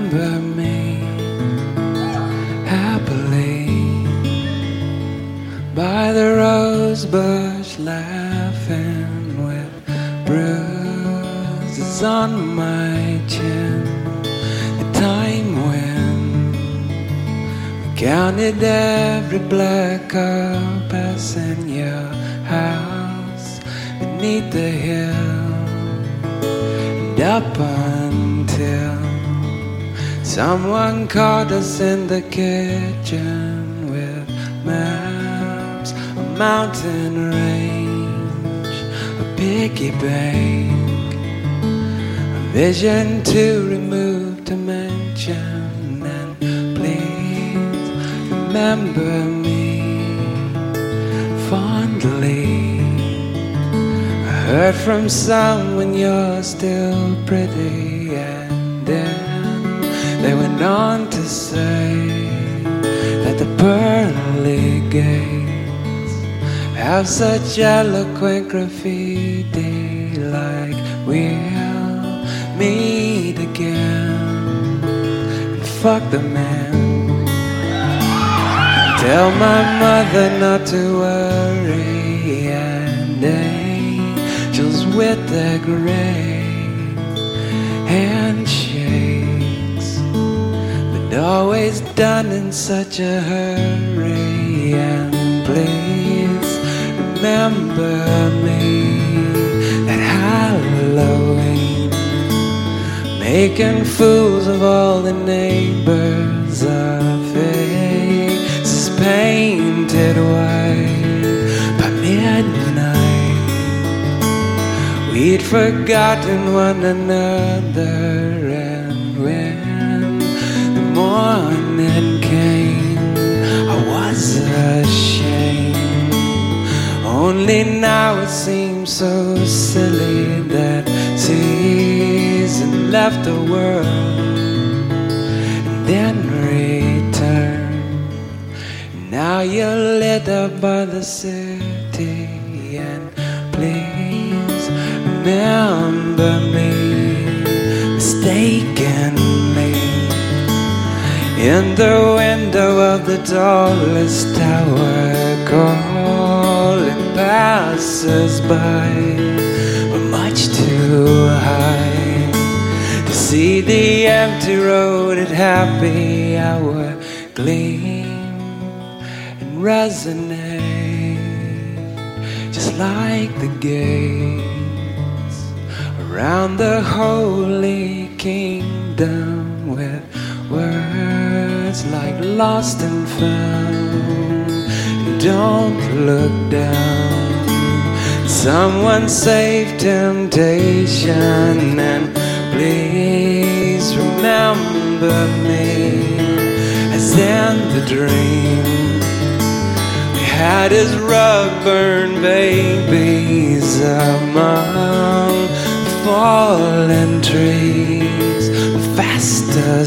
remember me happily by the rose bush, laughing with bruises on my chin. The time when we counted every black car passing your house beneath the hill, and up until someone caught us in the kitchen with maps, a mountain range, a piggy bank, a vision to remove to mention. And please remember me fondly. I heard from someone you're still pretty, and then they went on to say that the pearly gates have such eloquent graffiti, like we'll meet again. And fuck the man. Tell my mother not to worry, and angels with their great handshakes, but always done in such a hurry. And please remember me at Halloween, making fools of all the neighbors, our faces painted white. By midnight we'd forgotten one another, and when the morning came I was ashamed. Only now it seems so silly that season left the world and then returned. Now you're lit up by the city, and please remember me mistakenly in the window of the tallest tower, calling passers-by. We're much too high to see the empty road at happy hour gleam and resonate, just like the gates around the holy kingdom, with words like lost and found. And don't look down, someone save temptation. And please remember me as in the dream we had as rug-burn babies among the fallen trees, fast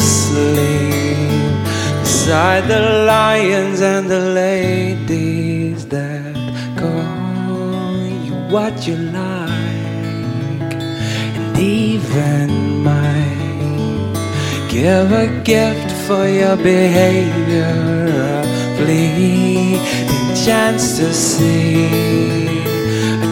asleep beside the lions and the ladies that call you what you like, and even might give a gift for your behavior, a fleeting chance to see a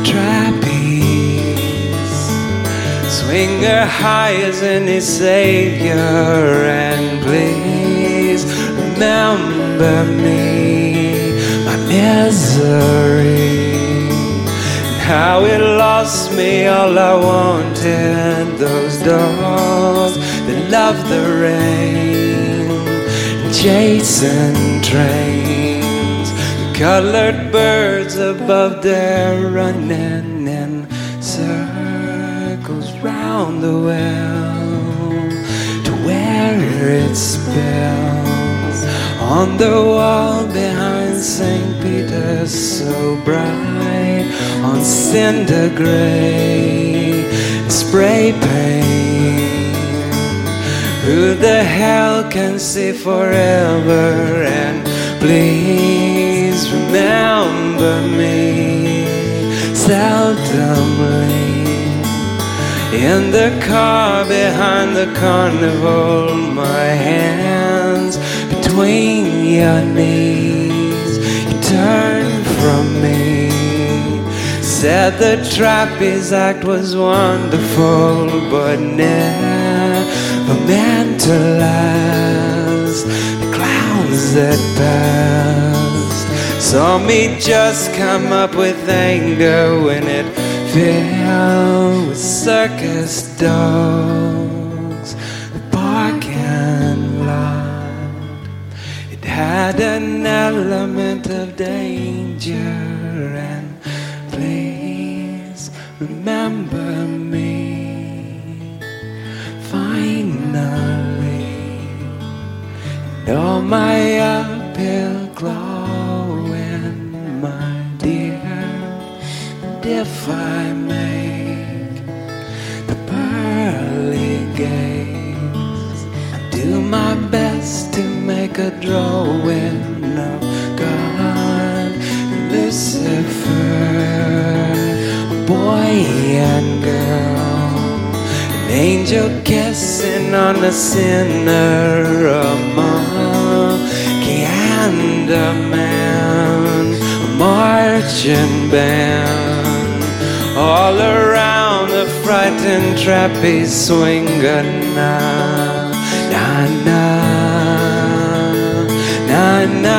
trapeze swinger high as any savior. And please remember me, my misery, and how it lost me all I wanted, those dogs that love the rain, chasing trains, the colored birds above there running in circles round the well to where it spills on the wall behind St. Peter's, so bright on cinder gray spray paint. Who the hell can see forever? And please remember me seldomly In the car behind the carnival, my hands between your knees. You turned from me, said the trapeze act was wonderful, but never meant to last. The clowns that passed saw me just come up with anger when it filled with circus dogs. The parking lot, it had an element of danger, and please remember me. Finally, and all my uphill glowing, my dear. And if I make the pearly gates, I do my best to make a drawing of God and Lucifer, a boy and girl, an angel kissing on a sinner, a monkey and a man, a marching band. All around the frightened trapeze swinger, na na na na na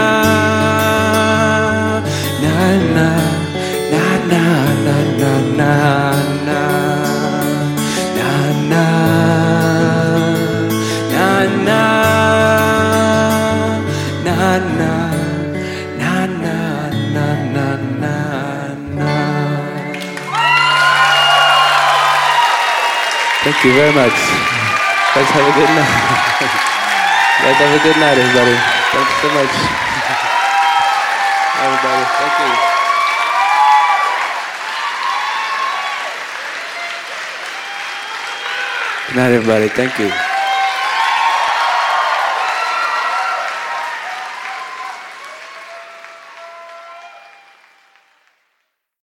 na na na na na na na na na na na. Thank you very much. Guys, have a good night. Guys, have a good night, everybody. Thanks so much. Everybody, thank you. Good night, everybody. Thank you.